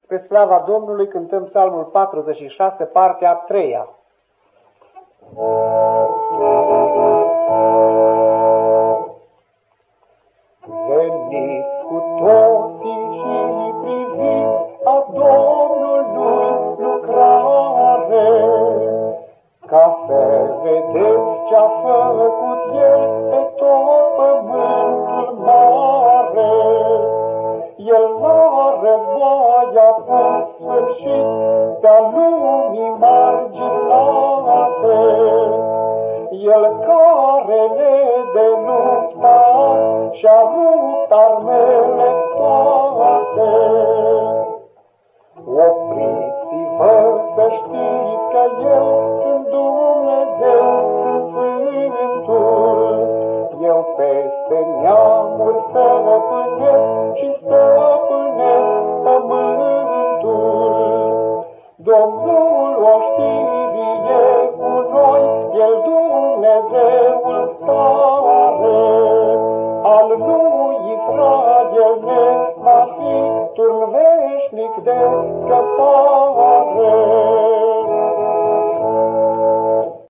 Spre slava Domnului cântăm psalmul 46, partea a treia. Veniți cu toții și priviți a Domnului lucrare, ca să vedeți ce-a făcut El pe tot pământul mare. El la război a pus sfârșit de-a lumii marginate. El care ne de lupta și-a rupt armele toate. Opriți-vă să știți că Eu sunt Dumnezeu, sunt Sfântul. Eu peste neamuri stăpânesc și stăpânesc pământul. Domnul oștirie cu noi, El Dumnezeul tare. Al lui Israel ne va fi turn veșnic de scăpare.